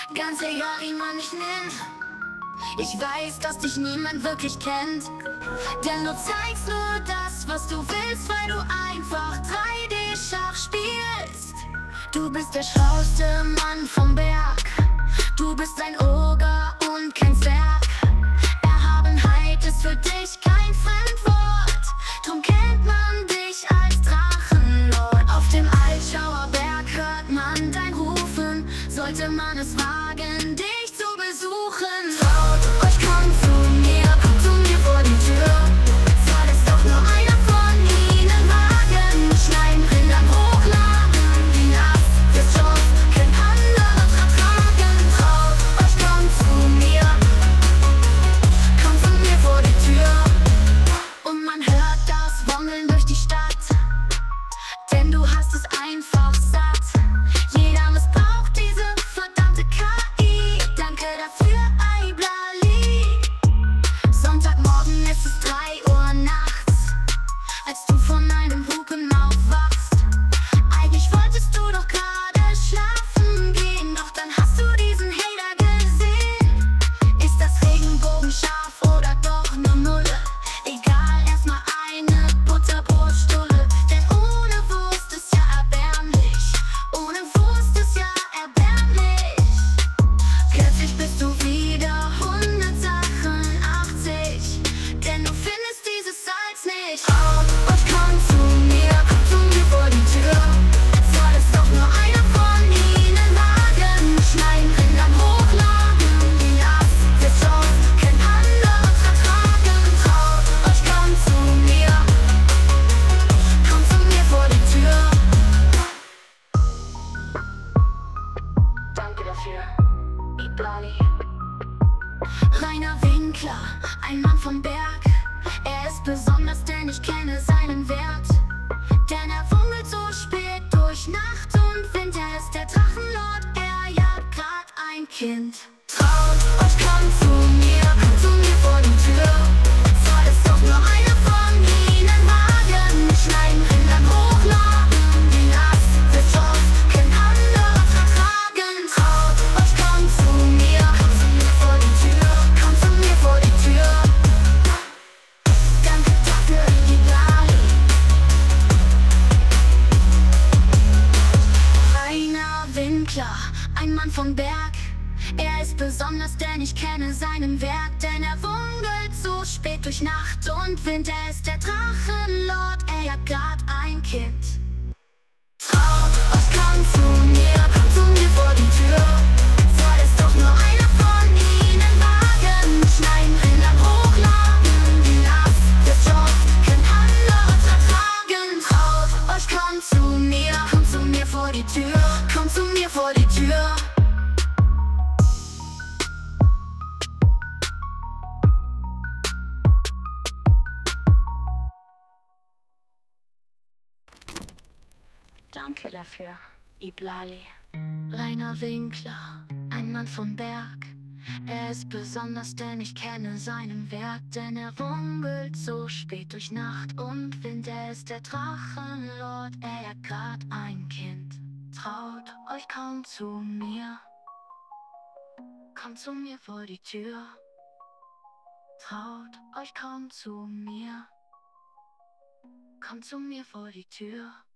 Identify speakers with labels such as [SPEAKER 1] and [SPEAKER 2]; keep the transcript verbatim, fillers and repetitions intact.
[SPEAKER 1] Ganz egal wie man mich nennt, ich weiß, dass dich niemand wirklich kennt. Denn du zeigst nur das, was du willst, weil du einfach drei D-Schach spielst. Du bist der schlauste Mann vom Berg, du bist ein Oger und kein Zwerg. Erhabenheit ist für dich kein Fremdwort, drum kennt man dich als Drachenlord. Auf dem Altschauer Berg hört man dein Rufen, sollte man es wagen, dich zu besuchen. Traut euch, kommt zu mir, kommt zu mir vor die Tür. Soll es doch nur einer von ihnen wagen, schneiden, Rindern hochladen, die Nacht des Shows, kein anderer tragen. Traut euch, kommt zu mir, kommt zu mir vor die Tür. Und man hört das Wongeln durch die Stadt, denn du hast es einfach satt. Jeder missbraucht diese verdammte K I. Danke dafür, Iblali. Sonntagmorgen ist es drei Uhr nachts, als du von einem Hupen aufwachst. Eigentlich wolltest du doch gerade schlafen gehen, doch dann hast du diesen Hater gesehen. Ist das Regenbogen scharf oder doch nur Nulle? Egal, erstmal eine Butterbrotstulle. Denn ohne Wurst ist ja erbärmlich, ohne Wurst ist ja erbärmlich. Plötzlich bist du wieder hundert Sachen achtzig, denn du findest dieses Salz nicht. Traut euch, kommt zu mir, kommt zu mir vor die Tür. Soll es doch nur einer von ihnen wagen, schneiden, Rindern hochladen, die Nacht des Shows, kein anderer tragen. Traut euch, kommt zu mir, kommt zu mir vor die Tür. Danke dafür, Iblali. Rainer Winkler, ein Mann vom Berg. Er ist besonders, denn ich kenne seinen Wert. Denn er wungelt so spät durch Nacht und Wind. Er ist der Drachenlord, er jagt grad ein Kind. Traut euch, kommt zu mir, kommt zu mir vor die Tür. Soll es doch nur einer von ihnen wagen, schneiden, Rindern hochladen, die Nacht des Shows, kein anderer tragen. Traut euch, kommt zu mir, kommt zu mir vor die Tür, kommt zu mir vor die Tür. Danke dafür, Iblali. Rainer Winkler, ein Mann vom Berg. Er ist besonders, denn ich kenne seinen Wert. Denn er wungelt so spät durch Nacht und Wind. Er ist der Drachenlord, er jagt grad ein Kind. Traut euch, kommt zu mir, kommt zu mir vor die Tür. Soll es doch nur einer von ihnen wagen, schneiden, Rindern hochladen, die Nacht des Shows, kein anderer tragen. Traut euch, kommt zu mir, kommt zu mir vor die Tür, kommt zu mir vor die Tür. Danke dafür, Iblali. Rainer Winkler, ein Mann vom Berg. Er ist besonders, denn ich kenne seinen Wert. Denn er wungelt so spät durch Nacht und Wind. Er ist der Drachenlord, er jagt grad ein Kind. Traut euch, kommt zu mir, kommt zu mir vor die Tür. Traut euch, kommt zu mir, kommt zu mir vor die Tür.